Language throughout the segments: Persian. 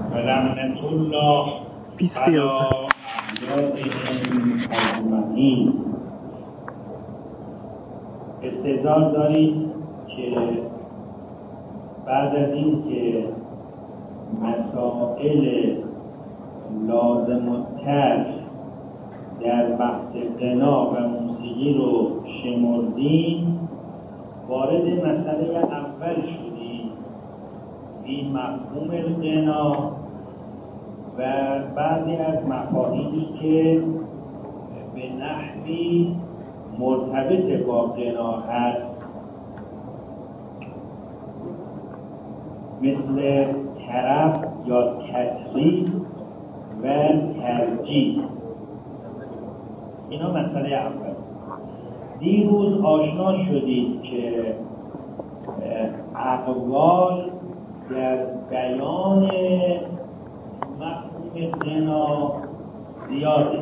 و رحمت الله علی اعدادهم اجمعین. استعداد دارید که بعد از این که مسائل لازم التر در بحث غنا و موسیقی رو شمردیم، وارد مسئله اول شدیم، این مفهوم الغنا و بعضی از مفاهیمی که به نحوی مرتبط با غنا هست، مثل طرب یا تطریب و ترجیح. اینا مسئله اول. دیروز آشنا شدید که اقوال در بیان مفهوم غنا زیاده،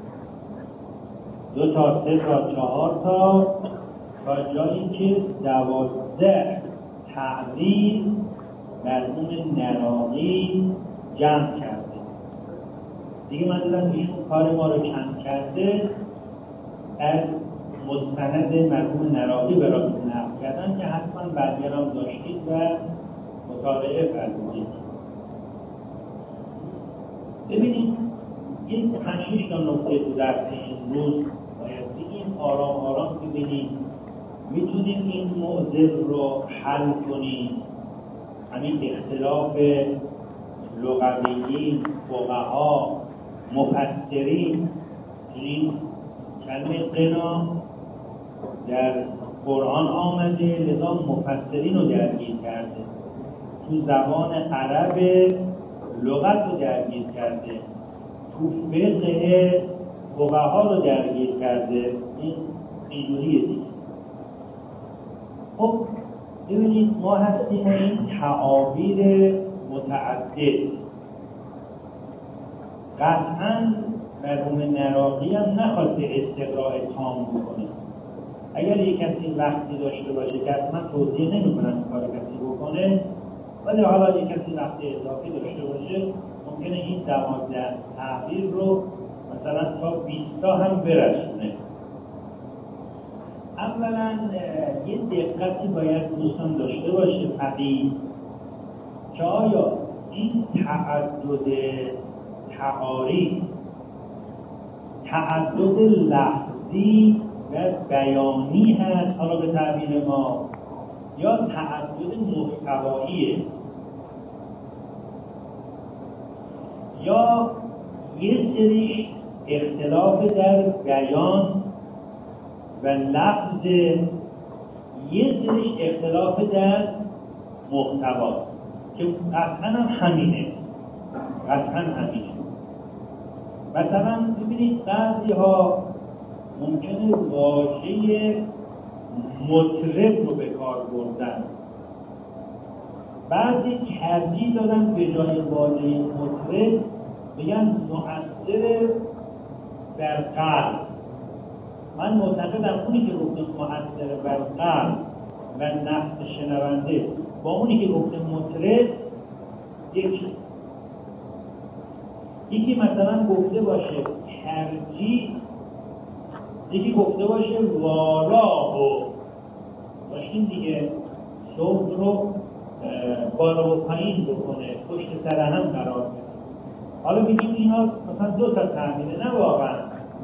2 تا 3 تا 4 تا جایی که 12 تعبیر مرحوم نراقی جمع کرده. دیگه من دیدم ایشون کار ما رو کم کرده، از مستند مرحوم نراقی براتون نقل کردن که حتما برگرام داشتید و مطالعه فرمودید. ببینید این 5-6 تا نکته تو درس این روز باید بگیم، آرام آرام ببینید میتونیم این معضل رو حل کنیم. همین اختلاف لغویین، فقها، مفسرین، این کلمه غنا در قرآن آمده، لذا مفسرین رو درگیر کرده، تو زبان عرب لغت رو درگیر کرده، تو فقه فقها رو درگیر کرده. این اینجوریه دیگه. خب ببینید ما هستیم این تعابیر متعدد. قطعاً مرحوم نراقی هم نخواسته استقراء تام بکنه. اگر یک کسی وقتی داشته باشه که اصلا توضیح نمی‌کنن کار کسی بکنه، ولی حالا یک کسی وقتی اضافی داشته باشه ممکنه این 12 تعبیر رو مثلا تا 20 تا هم برسونه. اولا یه دقتی باید دوستان داشته باشه فقیه، که آیا این تعدد تعاریف تعدد لفظی و بیانی هست حالا به تعبیر ما، یا تعدد محتواییه، یا یه سریش اختلاف در بیان و لفظ، یه سریش اختلاف در محتوا، که قطعاً همینه. مثلا ببینید بعضی ها ممکنه واژه مطرب رو به کار بردن، بعضی ترجیح دادن به جای واژه مطرب بگن مؤثر بر قلب. من معتقدم اونی که گفته مؤثر بر قلب و نفس شنونده با اونی که گفته مطرب یکی مثلا گفته باشه ترجیح، یکی گفته باشه والا و باشین دیگه صوت رو بالا و پایین بکنه، پشت سر هم قرار بده. حالا بگیم اینا مثلا 2 تا تعبیره، نه واقعا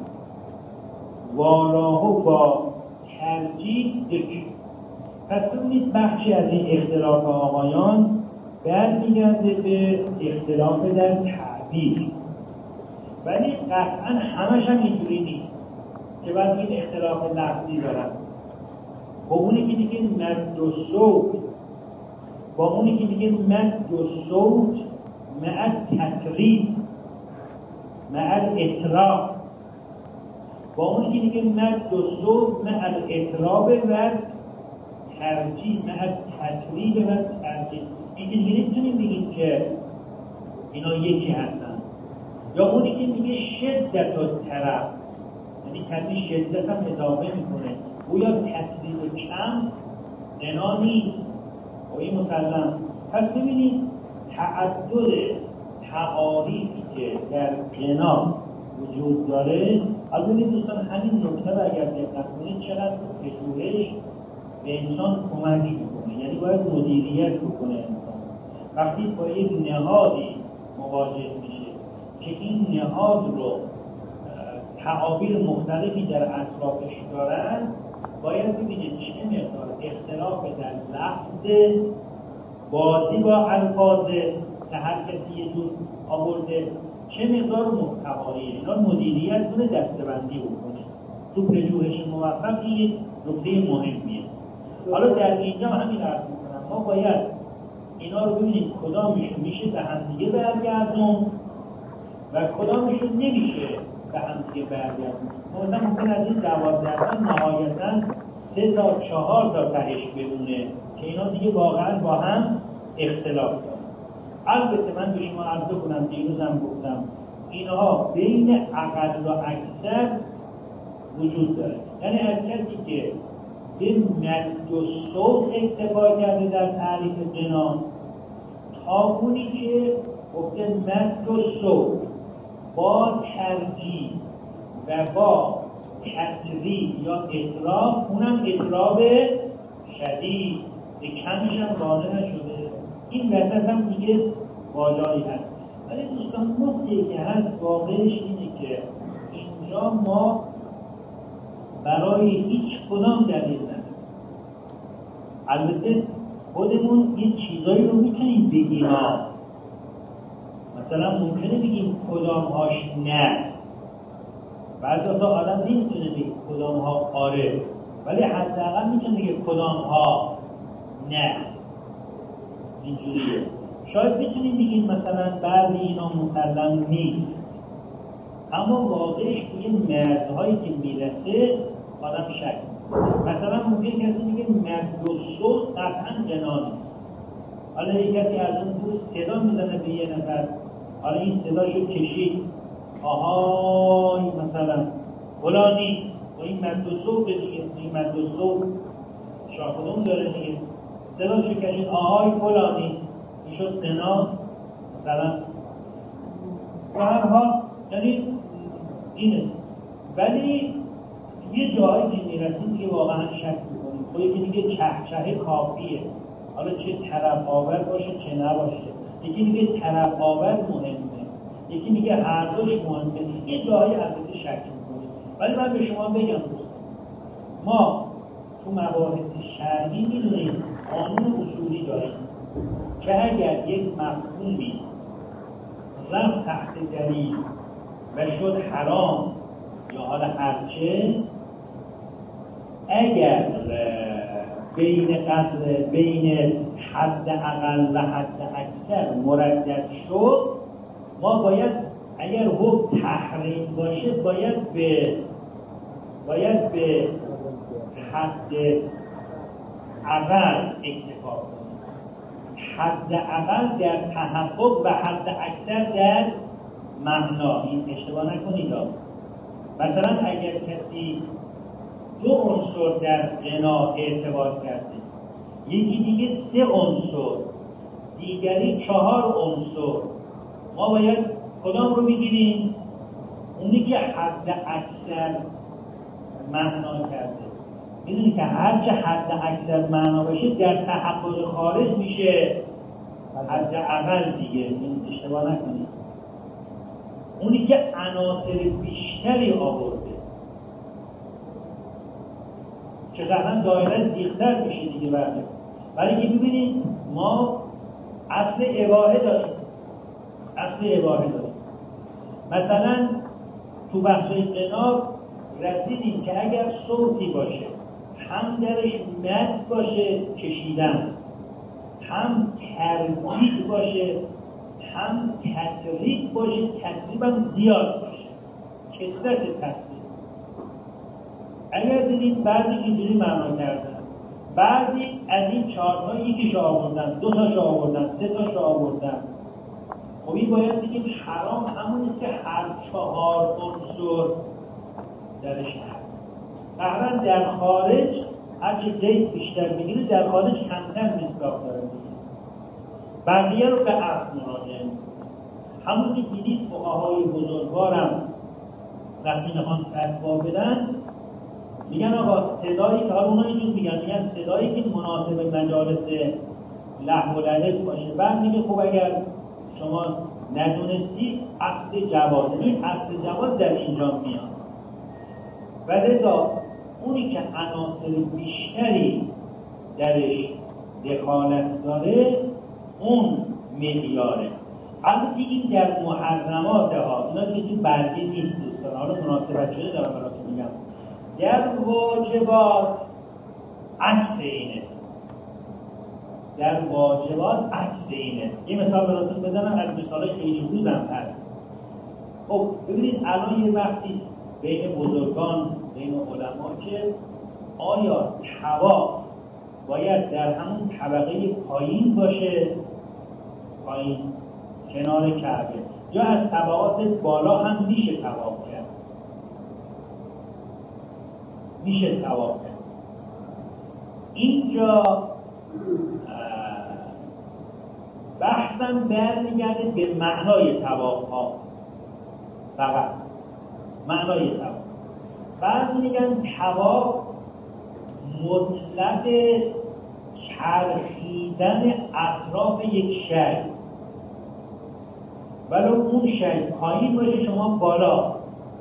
والاهو با ترجیح یکی. پس ببینید بخشی از این اختلاف آقایان برمیگرده به اختلاف در تعبیر، ولی قطعا همش هم اینجوری نیست که بعد این اختلاف لفظی دارن. با اونی که دیگه مد و صوت، با اونی که دیگه مد و صوت مع تطریب مع اطراب، با اونی که دیگه مد و صوت مع اطراب و ترجیح مع تطریب و ترجیح. این دیگه نمیتونیم بگیم که اینا یکی هستن. یا اونی که میگه شدت و طرف، یعنی کمی شدت هم اضافه میکنه، او یا تطریب کم غنا نیست، و این مسلم. پس ببینید تعدد تعاریفی که در غنا وجود داره، از ببینید دوستان همین نکته رو اگر دقت کنید چقدر پژوهش به انسان کمک میکنه. یعنی باید مدیریت بکنه انسان. وقتی با یک نهادی مواجه میشه که این نهاد رو تعابیر مختلفی در اطرافش دارن، باید ببینید چه مقدار اختلاف در لفظ، بازی با الفاظ که هر کسی یه جور آورده، چه مقدار محتوایی، اینا مدیریت کنه، دسته‌بندی بکنه. تو پژوهش موفق این یک نکته مهمیه. حالا در اینجا همین عرض میکنم، ما باید اینا رو ببینیم کدامشون میشه به همدیگه برگردون و کدامشون نمیشه به همدیگه برگردون. مثلا ممکن از این 12 تا نهایتاً 3 تا 4 تا تهش بمونه که اینا دیگه واقعاً با هم اختلاف دارن. البته من به شما عرض کنم، دیروزم گفتم، اینها بین اقل و اکثر وجود داره. یعنی از کسی که به مد و صوت اکتفا کرده در تعریف غنا، تا اونی که گفته مد و صوت با ترجیح و با تطریب یا اطراب، اونم اطراب شدید، به کمش هم قانع نشده، این وسط هم دیگه واجایی هست. ولی دوستان نکته که هست واقعش اینه که اینجا ما برای هیچ کدام دلیل نداریم. البته خودمون یه چیزایی رو میتونیم بگیم، مثلا ممکنه بگیم کدام هاش نه، بعضی وقتا آدم نمیتونه بگه کدام ها آره، ولی حداقل میتونه بگه کدام ها نه. اینجوریه. شاید بتونیم بگیم مثلا بعضی اینا مسلم نیست، اما واقعش توی مرزهایی که میرسه آدم شک. مثلا ممکن کسی میگه مرد و صوت قطعا غنا نیست. حالا یک کسی از اون دور صدا میزنه به یه نفر، حالا این صداشو کشید، آهای مثلا فلانی، و این مرد و صوت دیگه، این مرد و صوت شاخدون داره دیگه، صداشو کشید آهای فلانی، این شد غنا مثلا. و هر حال یعنی اینه. ولی یه جایی که میرسیم که واقعا شک میکنیم، خودی که میگه چهچه کافیه، حالا چه طرف آور باشه چه نباشه، یکی میگه طرف آور مهمه، یکی میگه هر دوش مهمه، یه جایی البته شک میکنیم. ولی من به شما بگم دوستان، ما تو مباحث شرعی میدونیم قانون اصولی داریم که اگر یک مفهومی رفت تحت دلیل و شد حرام یا حالا هرچه، اگر بین حد اقل و حد اکثر مردد شد، ما باید اگر حکم تحریم باشه باید به حد اقل اکتفا کنیم. حد اقل در تحقق و حد اکثر در معنا. این اشتباه نکنید. مثلا اگر کسی 2 عنصر در غنا اعتبار کرده، یکی دیگه 3 عنصر، دیگری 4 عنصر، ما باید کدام رو بگیریم؟ اونی که حد اکثر معنا کرده. میدونی که هرچه حد اکثر معنا باشه در تحقق خارج میشه حد اقل دیگه. این اشتباه نکنید. اونی که عناصر بیشتری آورده که قطعا دایره دیختر میشه دیگه برده. ولی که ببینید ما اصل اباحه داریم. مثلا تو بحث غنا رسیدیم که اگر صوتی باشه هم درش مد باشه کشیدن، هم تردید باشه، هم تطریب باشه، تطریب هم زیاد باشه، کثرت تطریب. اگر دیدید بعضی اینجوری معنا کردن، بعضی از این 4 تا یکیشو آوردن، 2 تاشو آوردن، 3 تاشو آوردن. خب این باید بگیم حرام همونیست که هر 4 عنصر درش هست. قهرن در خارج هرچه زید بیشتر بگیره در خارج کمتر مصداق داره میگه. بقیه رو به اصل مراجعه میکنه. همون که دیدید فقهای بزرگوارم وقتی میخوان فتوا بدن میگن آقا صدایی که حالا اونها اینجور میگن صدایی که مناسب مجالس لهو و لعب باشه. بعد میگه خب اگر شما ندونستی اصل جواز، این اصل جواز در اینجا میاد و لذا اونی که عناصر بیشتری درش دخالت داره اون معیاره. البته این در محرمات ها، اینا دیگه تو برگه نیست دوستان، حالا مناسبت شده دارم براتون میگم. در واجبات عکس اینه، در واجبات عکس اینه. یه مثال براتون بزنم از مثالای خیلی روزم هست. خب ببینید الان یه وقتی بین بزرگان، بین علما که آیا طواف باید در همون طبقه پایین باشه، پایین کنار کعبه، یا از طبقات بالا هم میشه طواف کرد؟ میشه طواف کرد. اینجا بحثم برمیگرده به معنای طواف ها، فقط معنای طواف. بعد میگن طواف مطلق چرخیدن اطراف یک شی، ولو اون شی پایین باشه شما بالا.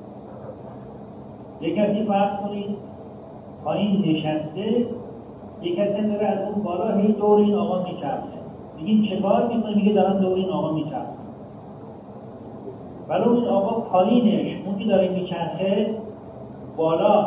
یک کسی فرض کنید پایین نشسته، یک کسی داره از اون بالا هی دور این آقا میچرخه، میگین چه کار میکنه؟ میگه دارن دور این آقا میچرخه. ولو این آقا پایینش، اون که داره میچرخه بالا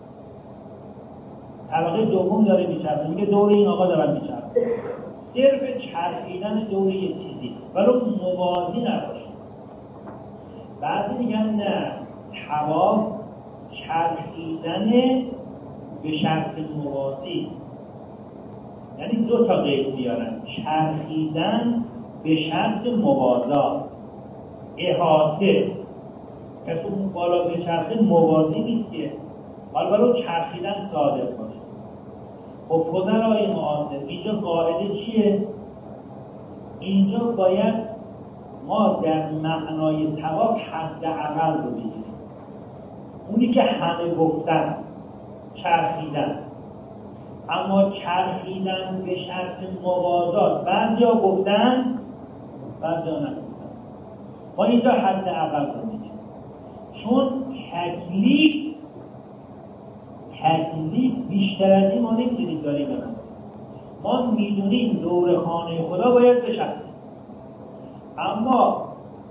طبقه دوم داره میچرخه، میگه دور این آقا دارن میچرخه. صرف چرخیدن دور یک چیزی ولو موازی نباشه. بعضی میگن نه، طواف چرخیدن به شرط موازی، یعنی دو تا قید بیارن، چرخیدن به شرط موازا، احاطه. کسی اون بالا به چرخه موازی نیست که، حالا برای چرخیدن صادق باشه. خب فضلای معاصر اینجا قاعده چیه؟ اینجا باید ما در معنای طواف حداقل رو بگیریم. اونی که همه گفتن چرخیدن، اما چرخیدن به شرط موازات بعضیا گفتن بعضیا نگفتن. ما اینجا حداقل رو میگیم، چون تکلیف بیشتر از این ما نمیدونیم داریم برم. ما میدونیم دور خانه خدا باید بچرخیم، اما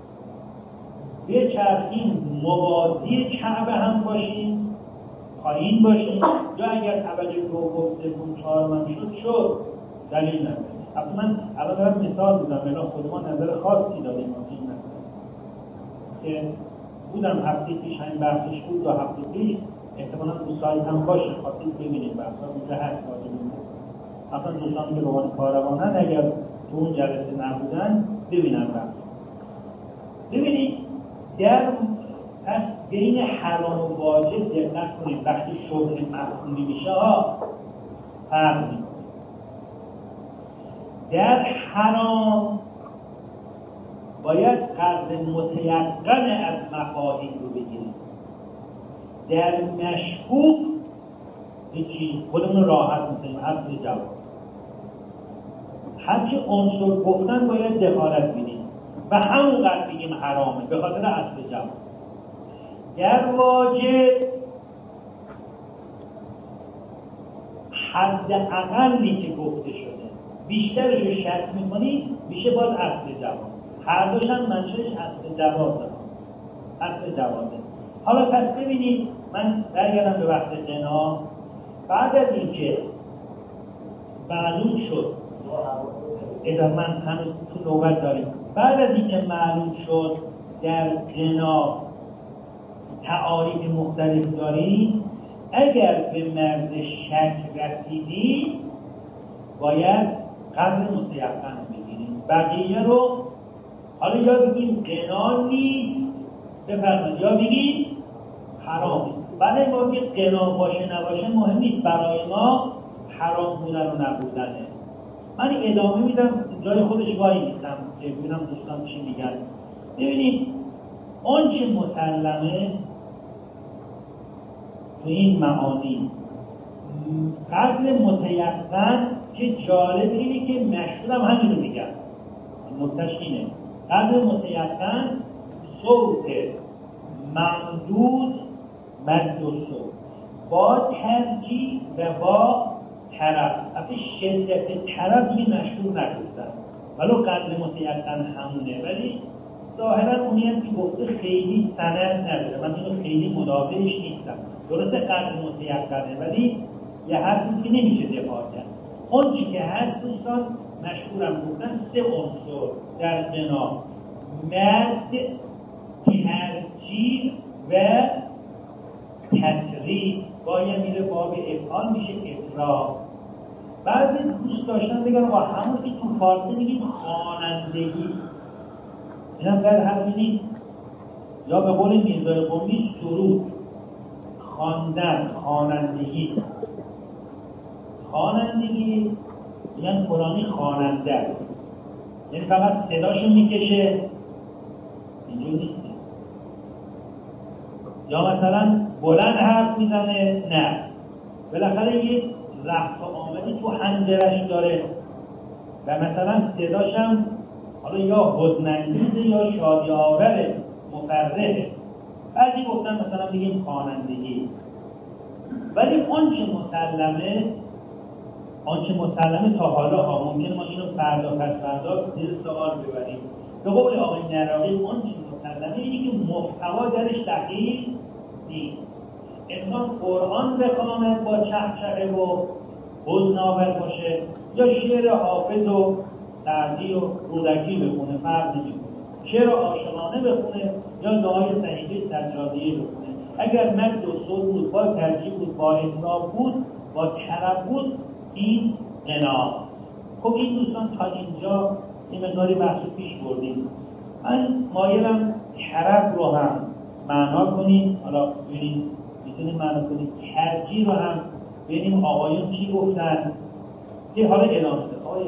بچرخیم موازی کعبه هم باشیم، پایین باشیم، یا اگر طبقه دوم سوم چهارم شد دلیل نداره. اصلا من الان دارم مثال میزنم، الان خود ما نظر خاصی داریم این مثلا که بودم هفته پیش، همین بحثش بود، 2 هفته پیش احتمالاً تو سایت هم باشه، خواستید ببینید بحثا اونجا هست. اصلا دوستانی که به عنوان کاروانن اگر تو اون جلسه نبودن ببینن بحث. ببینید در پس بین حرام و واجب دقت کنید، وقتی شبه مفهومی میشه فرق میکنه. در حرام باید قدر متیقن از مفاهیم رو بگیریم، در مشکوک هیچی، خودمون راحت میکنیم اصل جواب. هرچی عنصر گفتن باید دخالت بینیم و همونقدر بگیم حرامه به خاطر اصل جواب. در واجب حد اقلی که گفته شده بیشترش رو شرط میکنی میشه باز اصل جواب. هر دوش هم منشأش اصل جواب دارم، اصل جوابه. حالا پس ببینید، من برگردم به وقت قنا. بعد از اینکه معلوم شد، اذا من هنوز تو نوبت داریم، بعد از اینکه معلوم شد در قنا تعاریف مختلف داریم، اگر به مرز شک رسیدی باید قدر متیقن بگیریم. بقیه رو حالا یا بگیم قنا نیست بفرمایید، یا بگیم حرام. بعد ما بگیم قنا باشه نباشه مهم نیست، برای ما حرام بودن و نبودنه. من ادامه میدم، جای خودش وای نیستم که ببینم دوستان چی میگن. ببینید اون چه مسلمه تو این معانی قبل متیقن که جالب اینه که مشهورم همین رو میگن نکتهش اینه قبل متیقن صوت ممدود مد و صوت با ترجیح و با طرف اصلا شدت طرف دیگه مشهور نگفتن ولو قبل متیقن همونه ولی ظاهرا اونی هم که گفته خیلی سند نداره من اینو خیلی مدافعش نیستم درسته قبل متیقنه ولی یه حرفی که نمیشه دفاع کرد اون چی که هست دوستان مشهورم گفتن 3 عنصر در بنا مد ترجیح و تسریع باید میره باب افعال میشه افراد بعضی دوست داشتن بگن با همون که تو فارسی میگیم خوانندگی این هم در حرفی نیست یا به قول میرزای قمی سرود خواندن خوانندگی میگن فلانی خواننده یعنی فقط صداشو میکشه اینجور نیست یا مثلا بلند حرف میزنه نه بالاخره یه رفت و آمدی تو حنجرش داره و مثلا صداشم حالا یا حزن‌انگیزه یا شادی آوره مفرحه بعضی گفتن مثلا بگیم خوانندگی ولی آنچه مسلمه تا حالا ها ممکن ما اینو فردا پس فردا زیر سوال ببریم به قول آقای نراقی آنچه مسلمه اینه که محتوا درش دقیق نیست انسان قرآن بخواند با چهچهه و حزن آور باشه یا شعر حافظ و سعدی و رودکی بخونه فرق نمی‌کنه شعر عاشقانه بخونه یا دعای صحیفه سجادیه بخونه اگر مد و صوت بود با ترجیح بود با اطراف بود با طرب بود این غنا خب این دوستان تا اینجا این مقداری بحث پیش بردیم من مایلم طرب رو هم معنا کنیم حالا ببینیم میتونیم معنا کنیم ترجیح رو هم ببینیم آقایون چی گفتن که حالا اعلام شده آقای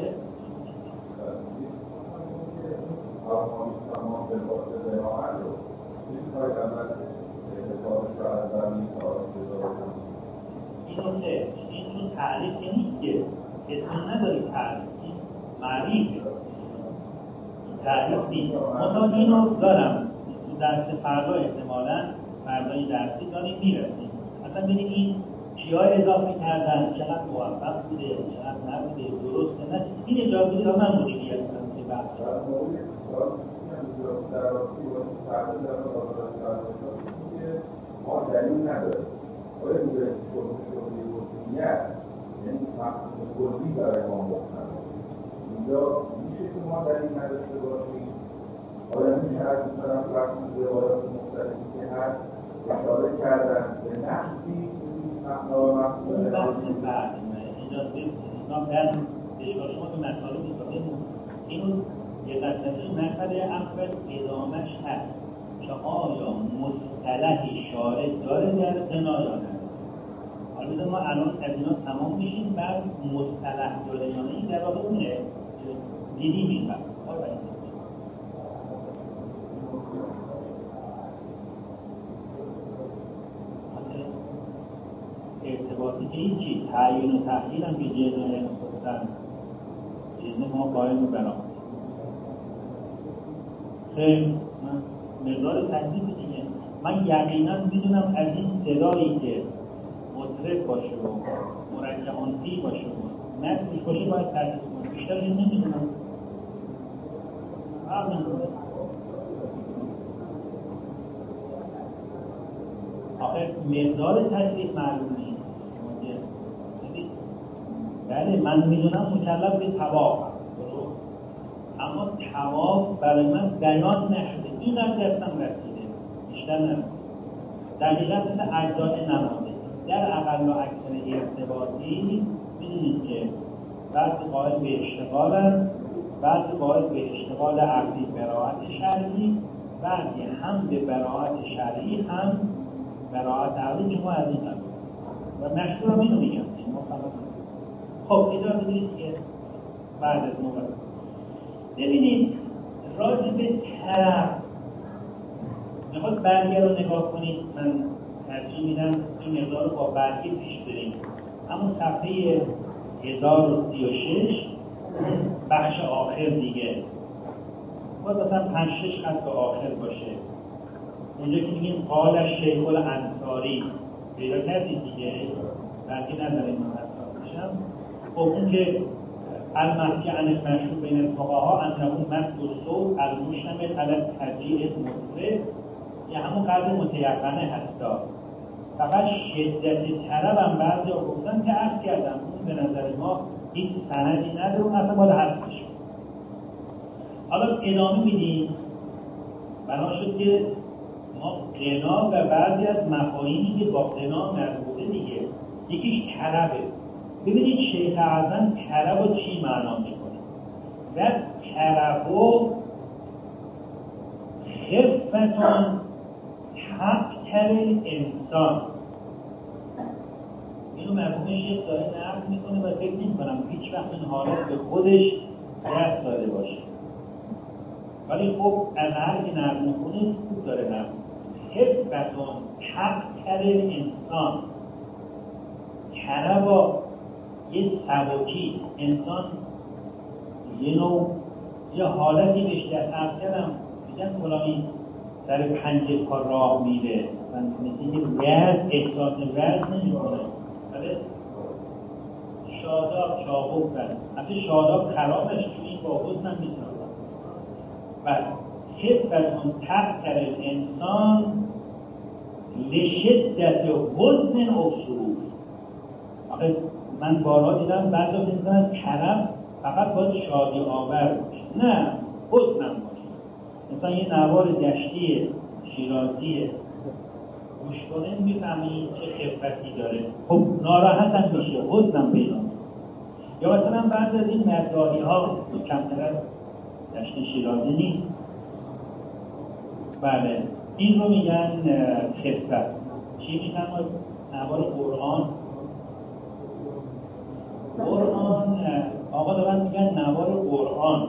این چون تعریف نیست که اسم نداری تعریف این معریفه تعریف نیست مثلا اینو دارم تو درس فردا احتمالا فردای درسی داریم میرسیم اصلا ببینیم این چیای اضافه کردن چقدر موفق بوده چقدر نبوده درسته نه این اجازه بوده و من مدیریت کنم که بحث ما دلیل نداره باید بوده شغلی وسیعیت یعنی مقصود کلی برای ما مختلف اینجا میشه که ما دلیل نداشته باشیم آیا میشه از این طرف رفتیم روایات مختلفی که هست اشاره کردن به نحوی مقنا و مقصود اون بحث بعد اجازه اینا در اشاره شما به مطالب می‌کنیم اینو یه دستش مقصد اول ادامهش هست که آیا مصطلح شارع داره در غنا یا نه حالا ما الان از اینا تمام میشیم بعد مصطلح داره یا نه این در واقع اونه دیدیم این بحث ارتباطی که این چیز تعیین و تحلیل هم که جزء خودتن چیز ما قائم و برام خیلی مقدار تحلیل دیگه من یقینا میدونم از این صدایی که مطرب باشه و مرجعانتی باشه و نفسش باشه باید تحلیل کنم بیشتر این نمیدونم آخه مقدار تحلیل معلوم نیست بله من میدونم مکلف به طواف اما طواف برای من بیان نشده این هم دستم رسیده بیشتر نرسیده دقیقا مثل اجزای نمازه در اقل و اکثر ارتباطی میدونید که بعضی قائل به اشتغال هست بعضی قائل به اشتغال عقلی براعت شرعی بعضی هم به براعت شرعی هم براعت عقلی که ما از این هم و مشهور هم اینو میگم خب اجازه بدید که بعد از نوبت ببینید راجع به طرف میخواد برگه رو نگاه کنید، من ترجیح میدم این مقدار رو با برگه پیش بریم. همون صفحه 1036 بخش آخر دیگه باید مثلا 5-6 خط آخر باشه. اونجا که میگیم قال شیخ الانصاری پیدا کردید دیگه، برگه نداریم من حساب میشم. خب اون که المحکی عن المشهور بین الفقهاء انه مد الصوت المشتمل علی الترجیح المطلق، یه همون قدر متیقنه هستا. فقط شدت طرب هم بعضی ها گفتن که عرض کردم اون به نظر ما هیچ سندی نداره، اون اصلا باید حذف بشه. حالا ادامه میدیم. بنا شد که ما غنا و بعضی از مفاهیمی که با غنا مربوطه دیگه، یکیش طربه. ببینید شیخ اعظم طرب رو چی معنا میکنه؟ و طرب و خفتون تبتر انسان، اینو مرحوم شیخ داره نقل میکنه و فکر نمی‌کنم هیچ وقت این حالت به خودش دست داده باشه، ولی خب از هر که نقل میکنه خوب داره نقل. خفتون تبتر انسان، طرب یه سبکی انسان یه نوع یه حالتی بهش دست کردم میگن فلانی سر 5 پا راه میره، مثل یه وزن احساس وزن نمی کنه، بله شاداب چابک برد حتی شاداب خرابش چون این با حسن هم میسازم. بله خفتون تبتر انسان لشدت حزن افسوس. آخه من بارها دیدم بعضی ها می‌گن طرب فقط باید شادی آور باشه، نه حزن هم باشه. مثلا یه نوار دشتی شیرازی گوش کنه میفهمی چه خفتی داره، خب ناراحت هم میشه، حزن هم پیدا میشه. یا مثلا بعضی از این مدراحی ها کمتر از دشت شیرازی نیست، بله این رو میگن خفت. چی میگن نوار قرآن؟ قرآن آقا دارن میگن نوار قرآن.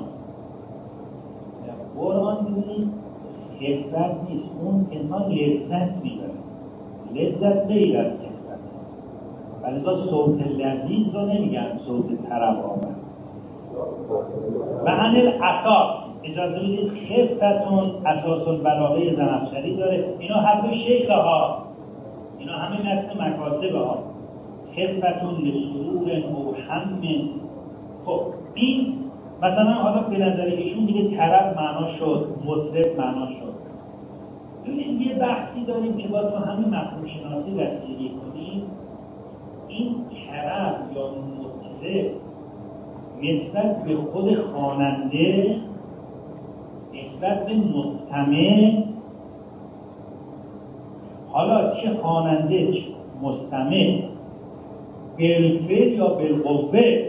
قرآن میبینید خفت نیست، اون انسان لذت میبره، لذت غیر از خفت. ولی دا صوت لذیذ رو نمیگن صوت طرب آمد. و عن الاساس اجازه بدید خفتون اساس البلاغه زمخشری داره، اینا حرف شیخه ها، اینا همه نسل مکاسبه ها. خفتون لسرور او همین. خب این مثلا حالا به نظر ایشون دیگه طرب معنا شد، مطرب معنا شد. ببینید یه بحثی داریم که باید تو همین مفهوم شناسی رسیدگی کنیم. این طرب یا مطرب نسبت به خود خواننده، نسبت به مستمع، حالا چه خواننده چه مستمع، بالفعل یا بالقوه،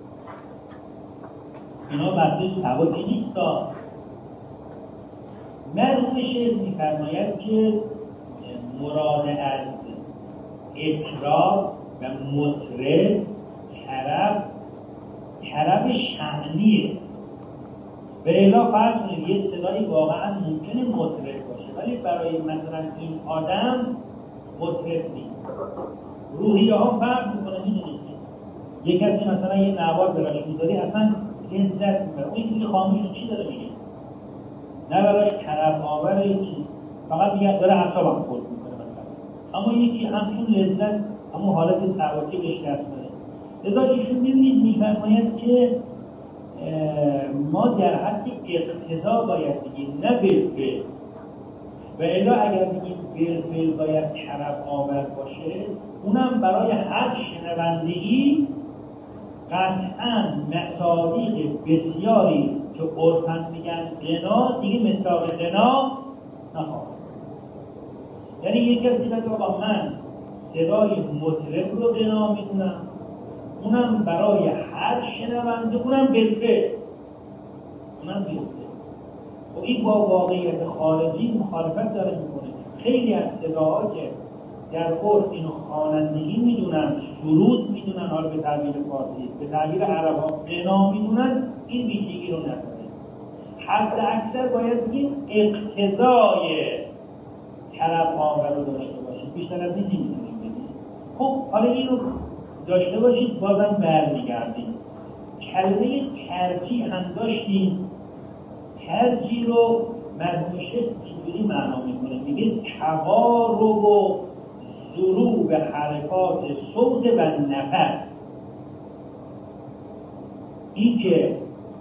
اینا بحثش سواکی نیست. مرحوم شیخ می‌فرماید که مراد از اطراب و مطرب طرب شأنیه. به الا فرض کنید یه صدایی واقعا ممکنه مطرب باشه ولی برای مثلا این آدم مطرب نیست. روحیه ها فرق میکنه. میدونید یک کسی مثلا یه نوار براش میذاری اصلا لذت میبره، اون یکی خاموش چی داره میگه، نه براش طرب آوره، چی فقط میگه داره اعصابم خورد میکنه مثلا، اما یکی همچون لذت همون حالت سواکی بهش دست داره. لذا ایشون میبینید میفرماید که ما در حد اقتضا باید بگیم نه بالفعل، و الا اگر بگیم بالفعل باید طرب آور باشه، اونم برای هر شنوندگی قطعاً مصادیق بسیاری که عرفاً میگن غنا دیگه مصداق غنا نخواهد. یعنی یک کسی بگه آقا من صدای مطرب رو غنا میدونم، اونم برای هر شنونده، اونم بالفعل، اونم بالفعل. و این با واقعیت خارجی مخالفت داره میکنه. خیلی از صداها که در عرف اینو خوانندگی میدونن، سرود میدونن، حالا به تعبیر فارسی، به تعبیر عرب ها غنا میدونن، این ویژگی رو نداره. حد اکثر باید بگیم اقتضای طرف عامل رو داشته باشید، بیشتر از این نمیتونیم بگیم. خب حالا این رو داشته باشید، بازم برمیگردیم کلمه ترجیح هم داشتیم. ترجیح رو مرحوم شیخ اینجوری معنا میکنه، میگه تقارب و ضروب حرکات صوت و نفس. این که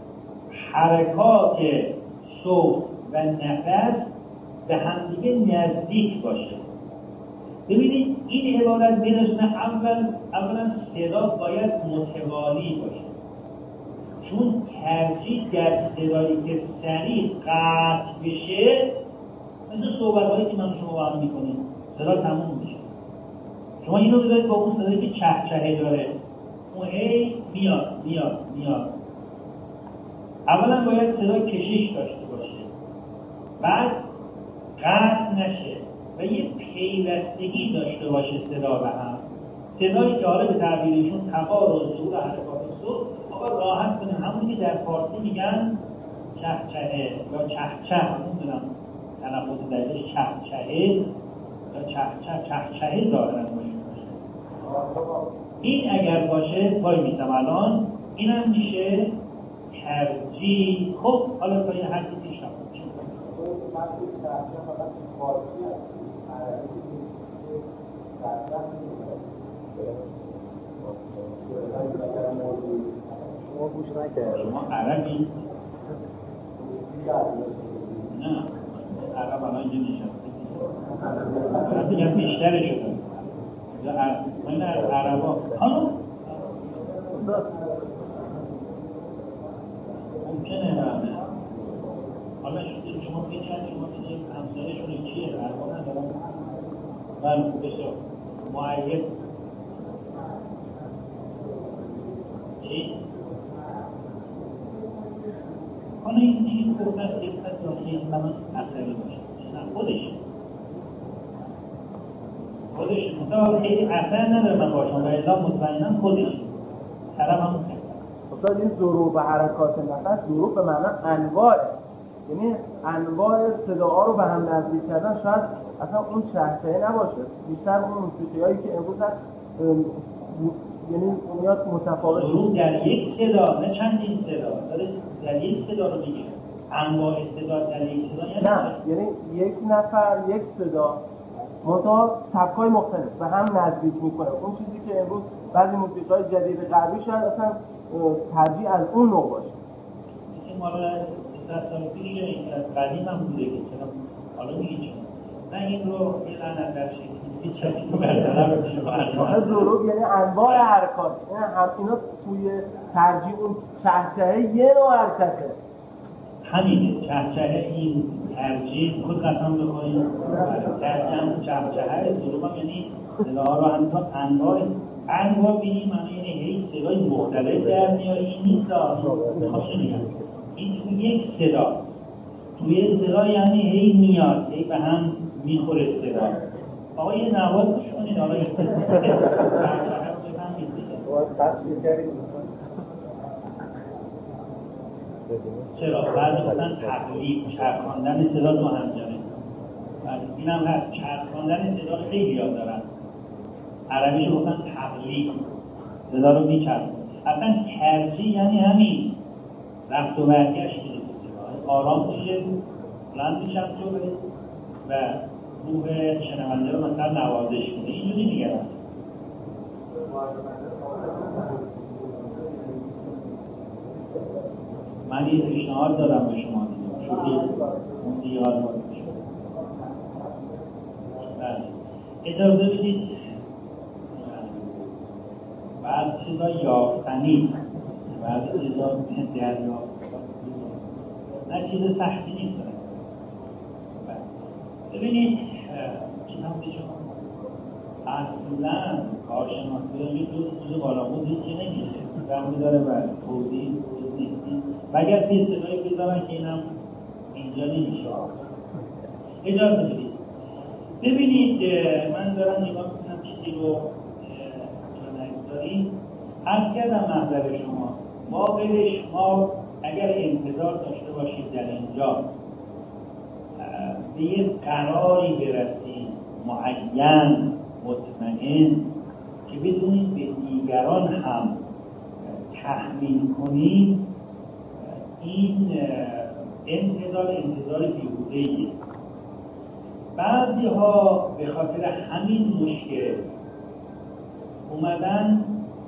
حرکات صوت و نفس به همدیگه نزدیک باشه. ببینید این عبارت برسونه اولا صدا باید متوالی باشه، چون ترجیح در صدایی که سریع قطع بشه مثل صحبت‌هایی که من شما باید میکنید صدا تموم میشه. شما اینو بذارید با اون صدایی که چهچهه داره، اون هی میاد. اولا باید صدا کشش داشته باشه، بعد قطع نشه و یه پیوستگی داشته باشه صدا به هم. صدایی که حالا به تعبیرشون تقار و ظهور حرکات صوت آقا راحت کنیم، همونی که در فارسی میگن چهچهه یا چهچه، نمیدونم تلفظ دقیقش چهچهه یا چهچهه ظاهرا باشه. این اگر باشه وای میتم الان اینم میشه ترجیح. خب حالا تا یه حدی پیش رفت شما گوش نکرد. شما عربی؟ نه عرب الان اینجا نشسته دیگه بیشتره شده این عربا حالا ممکنه نه حالا شما بچند شما دیگه همسایه‌شون کیه عربا ندارم من بسیار معید چی؟ حالا این چیز فرصت دقت داخلی من اثری باشه نه خودش مثلا خیلی اثر نداره من باشم و الا مطمئنم خودش طرف همون مثلا این ضروب و حرکات نفس، ضروب به معنی انواعه، یعنی انواع صداها رو به هم نزدیک کردن. شاید اصلا اون چهچهه نباشه، بیشتر اون موسیقیایی که امروز یعنی میاد متفاوت ضروب در یک صدا نه چندین صدا داره، در یک صدا رو میگه انواع صدا در یک صدا نه یعنی یک نفر یک صدا منتها سبک‌های مختلف به هم نزدیک میکنه. اون چیزی که امروز بعضی موسیقی‌های جدید غربی شاید اصلا ترجیح از اون نوع باشه. این مالا 100 سال پیش این از قدیم هم بوده که چرا حالا میگه نه این رو یه لعنت در شکلی چیزی برطرف بشه. ضروب یعنی انواع حرکات، یعنی هم اینا توی ترجیح اون چهچهه یه نوع حرکته. همینه چهچهه این ترجیح خود قسم بکنید چهچهه ضروب هم یعنی صداها رو هم تا انواع به این معنی یعنی هی صدای مختلف در میاری. این نیست خواهی میگم این توی یک صدا توی صدا یعنی هی میاد هی به هم میخوره صدا. آقای نواز کنید حالا چهچهه رو بفهمید دیگه چرا؟ بعد گفتن تقلیب چرخاندن صدا تو همجانه. این هم هست چرخاندن صدا خیلی یاد دارن، عربیش گفتن تقلیب صدا رو میچرخون. اصلا ترجیح یعنی همین رفت و برگشت میده تو صدا، آرام میشه بلند میشم تو و روح شنونده رو مثلا نوازش میده. اینجوری میگن من یه پیشنهاد دارم به شما شوخی اون دیار باید شد. اجازه بدید بعد چیزا یافتنی بعد چیزا دریافت نه چیز سختی نیست. ببینید این هم به شما اصلا کارشناسی یه جز بالاخود هیچی نمیشه رمزی داره بر توضیح نیستی و اگر توی صدایی بذارن که اینم اینجا نمیشه. اجازه بدید ببینید من دارم نگاه میکنم چیزی رو نگذاریم عرض کردم محضر شما ما اگر انتظار داشته باشید در اینجا به یک قراری برسید معین، مطمئن، که بدونید به دیگران هم تحمیل کنید، این انتظار بیهوده‌ایه. بعضی ها به خاطر همین مشکل اومدن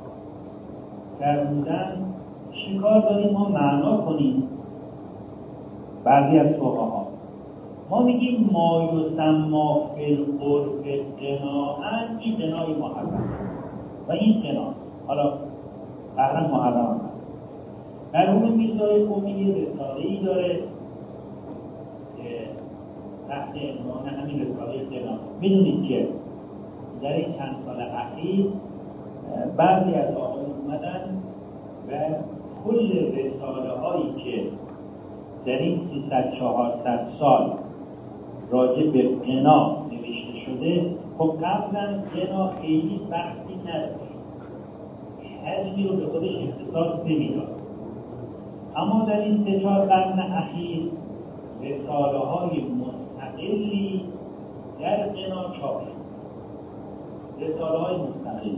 فرمودن چیکار داریم ما معنا کنیم. بعضی از فقها ما میگیم ما یسمی فی العرف قناعا، این قناع محرم و این قناع حالا قهرا محرم هست. مرحوم میرزای قمی یه رساله‌ای داره که تحت عنوان همین رساله قناع. میدونید که در این چند سال اخیر بعضی از آقایان اومدن و کل رساله هایی که در این 300-400 سال راجع به قناع نوشته شده، خب قبلا قناع خیلی بحثی نداشت، حجمی رو به خودش اختصاص نمیداد. اما در این 3-4 قرن اخیر رساله های مستقلی در قناع چاپ شد، رساله های مستقلی.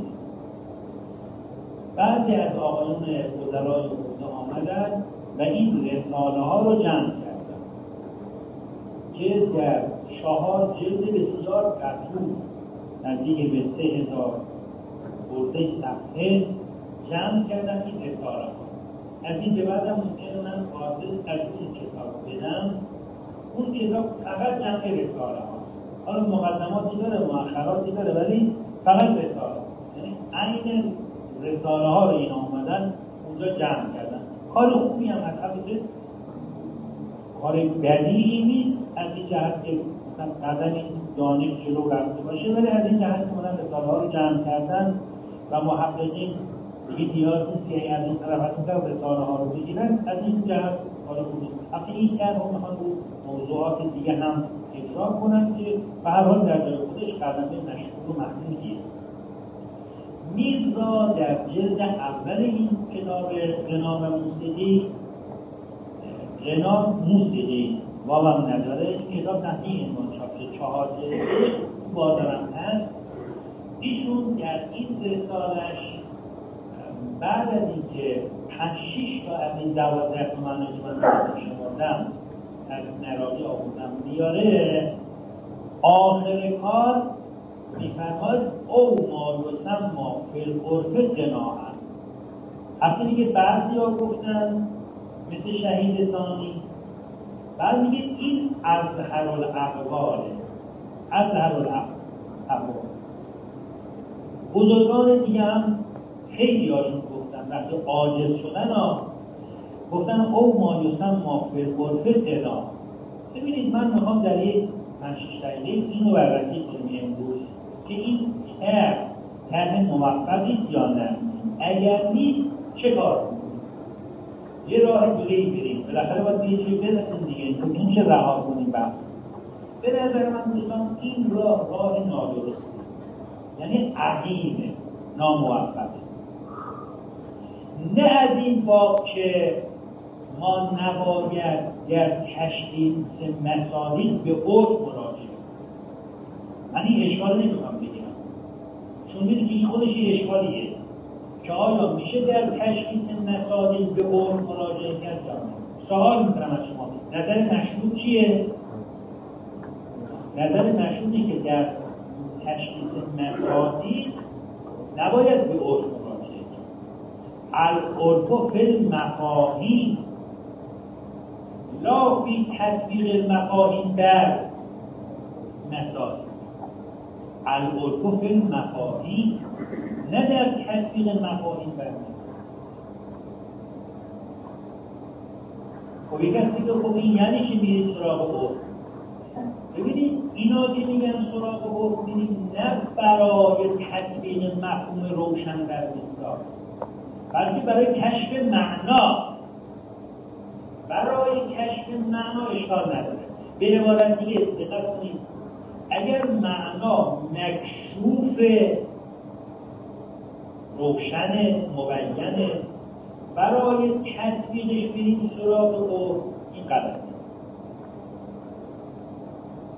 بعضی از آقایون وزرای حوزه آمدن و این رساله ها رو جمع کردن که در 4 جلد بسیار قطور نزدیک به 3000 خورده صفحه جمع کردن این رساله ها. از این به بعد هم ممکنه من حاضر از این کتاب بدم. اون کتاب فقط جمع رساله ها، حالا مقدماتی داره، مؤخراتی داره، ولی فقط رساله ها. یعنی عین رساله ها رو این آمدن اونجا جمع کردن. کار خوبی هم هست، البته کار بدیعی نیست از این جهت که مثلا قدم این دانش جلو رفته باشه، ولی از این جهت که اومدن رساله ها رو جمع کردن و محققین دیگه نیاز نیست که از این طرف از این طرف رساله ها رو بگیرن. از این جهت کار خوبی است. البته این طرح هم میخوان رو موضوعات دیگه هم اجرا کنن که به هر حال در جای خودش قدمه مشهور و محمودیه. میرزا در جلد اول این کتاب قناع و موسیقی، قناع موسیقی واوم نداره، این کتاب تحت این عنوان چاپ شده، 4 جلد بازارم هست. ایشون در این رساله‌اش بعد از اینکه 5-6 تا از این 12 تا مناجم من شمردم از نراقی آوردم میاره، آخر کار میفرماید او ما یسمی فی العرف قناعا. اصلا میگه بعضی ها گفتن مثل شهید ثانی، بعد میگه این اظهر الاقواله، اظهر الاقوال. بزرگان دیگه هم خیلی هاشون گفتن وقتی عاجز شدن ها گفتن او ما یسمی فی العرف قناعا. ببینید من میخوام در یک 5-6 دقیقه اینو بررسی کنیم امروز که این طرح موفقی یا نه. اگر نیست چه کار کنیم؟ یه راه دیگه ای بریم، بالاخره باید به یه چیزی برسیم دیگه، تو نمیشه رها کنیم بحث. به نظر من دوستان این راه نادرسته، یعنی عقیمه، ناموفقه. نه از این باب که ما نباید در تشخیص مسائل به عرف مراجعه. من این اشکال نمیخوام بگیرم، چون میدونی که این خودش یه اشکالیه که آیا میشه در تشخیص مسائل به عرف مراجعه کرد یا نه. سوال میکنم از شما، نظر مشروط چیه؟ نظر مشروطی که در تشخیص مسائل نباید به عرف مراجعه کرد. العرف فی المفاهیم لا فی تطبیق المفاهیم در مسائل. العرف فی المفاهیم، نه در تطبیق مفاهیم بر مسائل. خب یک کسی که خب این یعنی که میرید سراغ عرف. ببینید اینا که میگن سراغ عرف میریم نه برای تطبیق مفهوم روشن در بسیار، بلکه برای کشف معنا. برای کشف معنا اشکال نداره. به عبارت دیگه دقت کنید، اگر معنا مکشوف، روشن، مبین، برای تطبیقش بریم سراغ و این غلطه.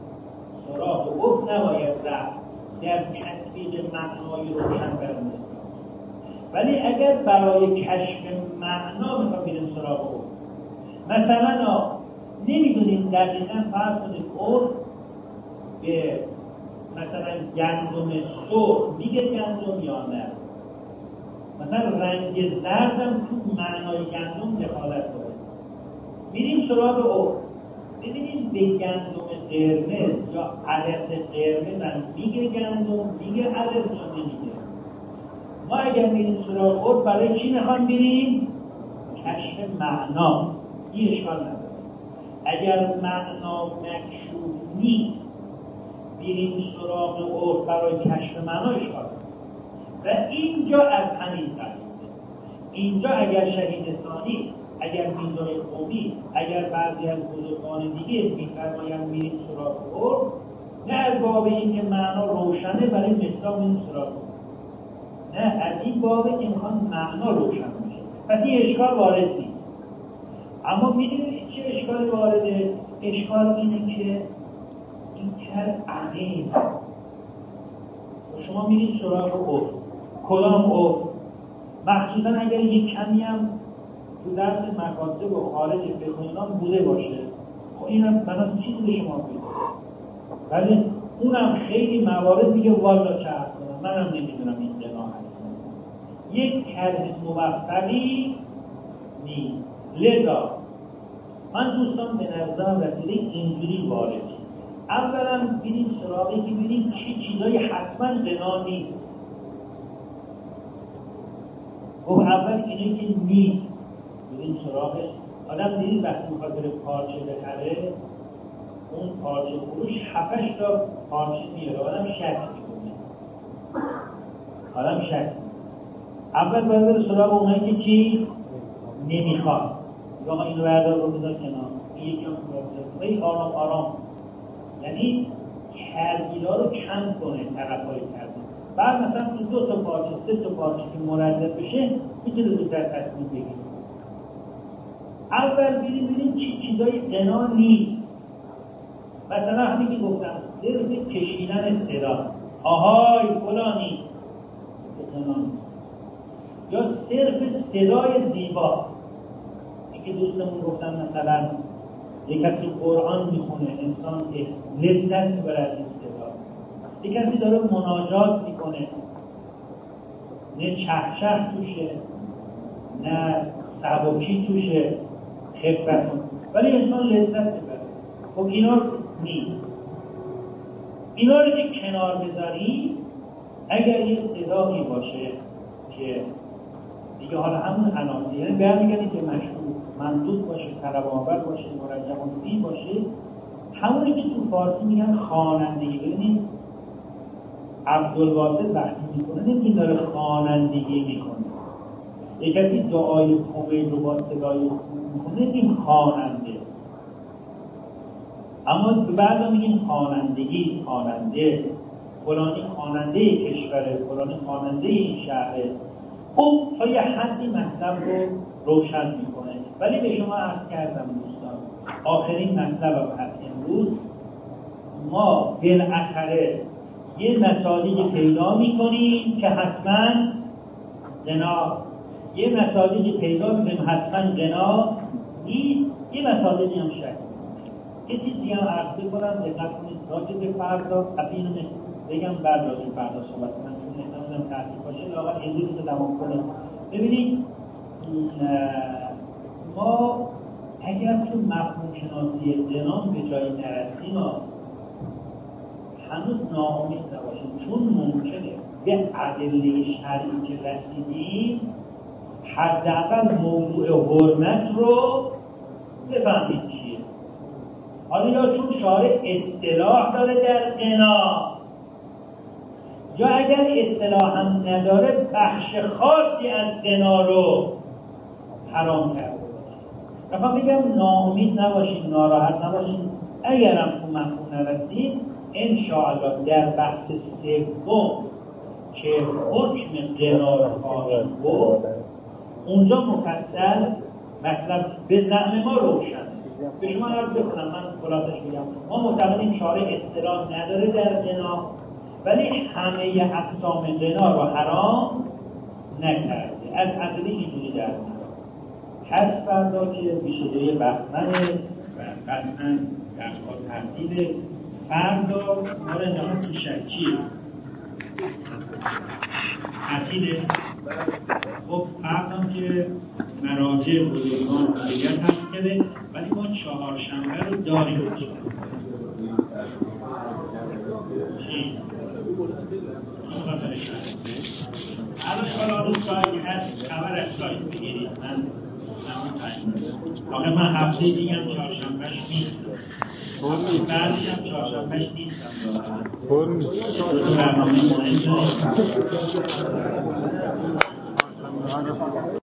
در تطبیق معنای روشن برمونه. ولی اگر برای کشف معنا میخوام بریم سراغ او، مثلا نمیدونیم دقیقا فرض کنید عرف به مثلا گندم سرخ میگه گندم یا نه، مثلا رنگ زردم تو معنای گندم دخالت داره، میریم سراغ عرف ببینیم به گندم قرمز یا عدس قرمز هم میگه گندم، میگه عدس یا نمیگه. ما اگر میریم سراغ عرف برای چی میخوام بریم؟ کشف معنا. این اشکال نداره. اگر معنا مکشوف نیست بریم سراغ عرف برای کشف معنا اشکال نداره. و اینجا از همین قضیه، اینجا اگر شهید ثانی، اگر میرزای قمی، اگر بعضی از بزرگان دیگه میفرمایند میریم سراغ عرف، نه از باب این که معنا روشنه برای مثلا میریم سراغ عرف، نه از این بابه که میخوان معنا روشن میشه. پس این اشکال وارد نیست. اما میدونید چه اشکالی وارده؟ اشکال اینه که این چه عقیم شما میرید سراغ عرف. کدام عرف؟ مخصوصا اگر یک کمی هم تو درس مکاتب و خارج فقه بوده باشه، خب اینم مثلا چیزی به شما بگه، ولی اونم خیلی موارد میگه والا چه حرف کنم، منم نمیدونم این زنا هست، یک طرح موفقی نیست. لذا من دوستان به نظرم رسیده اینجوری وارد اولا بریم سراغی که ببینیم چه چیزایی حتما زنا نیست. خب اول اینه که نیست بریم سراغش. آدم دیدید وقتی میخواد بره پارچه بخره، اون پارچه فروش 7-8 تا پارچه میاره، آدم شک میکنه. اول باید بره سراغ اونایی که چی؟ نمیخواد. آقا اینو بردار رو بذار کنار، این یکی هم بذار، این آرام آرام، یعنی کرگیرها رو کم کنه طرفای کردن. بعد مثلا تو 2 تا پارچه 3 تا پارچه که مردد بشه میتونه زودتر تصمیم بگیره. اول ببینیم چه چیزای زنا نیست. مثلا همین که گفتم صرف کشیدن صدا، آهای فلانی، زنا نیست. یا صرف صدای زیبا، که دوستمون گفتن مثلا یک کسی قرآن میخونه، انسان که لذت میبره از این صدا، یک کسی داره مناجات میکنه، نه چهچه توشه نه سبکی توشه، خفت، ولی انسان لذت میبره. خب اینا نیست. اینا رو که کنار بذاریم، اگر یه صدایی باشه که دیگه حالا همون عناصر، یعنی برمیگردیم که مشهور مندوب باشه، طرب‌آور باشه، مرجع فی باشه، همونی که تو فارسی میگن خوانندگی. ببینید عبدالباسط وقتی میکنه نمیگه داره خوانندگی میکنه. یک کسی دعای کمیل رو با صدای خوب میکنه نمیگیم خواننده، اما بعدا میگیم خوانندگی، خواننده، فلانی خواننده کشوره، فلانی خواننده این شهره. خب تا یه حدی مطلب رو روشن میکنه. ولی به شما عرض کردم دوستان، آخرین مطلب هست امروز ما بالاخره یه مطالبی پیدا میکنیم که حتما زنا، یه مطالبی پیدا میکنیم حتما زنا نیست، یه مطالبی هم شک. یه چیزی هم عرض بکنم، دقت کنید راجع به فردا، اینو بگم بعد راجع به فردا صحبت کنم چون نمیدونم تحصیل باشه لااقل امروز رو تمام کنه. ببینید ما اگر تو مفهوم شناسی زنا به جایی نرسیم هنوز ناامید نباشیم، چون ممکنه به ادله شرعی که رسیدیم حداقل موضوع حرمت رو بفهمید چیه. حالا یا چون شارع اصطلاح داره در زنا، یا اگر اصطلاح هم نداره بخش خاصی از زنا رو حرام کرده باشه. میخوام بگم ناامید نباشید، ناراحت نباشید. اگرم تو مفهوم نرسید انشاءالله در بحث سوم که حکم زنا رو خواهیم بود، اونجا مفصل مطلب به زعم ما روشن. به شما عرض بکنم، من خلاصش میگم، ما معتقدیم شارع اصطلاح نداره در زنا، ولی همه اقسام زنا رو حرام نکرده. از عقیده اینجوری در میاد. پس فردا که بیشتری بخمنه و قطعا درخواه تحصیل فردا ما رو انداختن تو شکیه تحصیله. خب فردام که مراجع بزرگان حقیقت هست کرده، ولی ما چهارشنبه رو داریم. چی؟ الان سایت هست، خبر از سایت بگیرید. من هفته دیگه هم چهارشنبهش نیستم، بعدش هم چهارشنبهش نیستم. برنامه مهم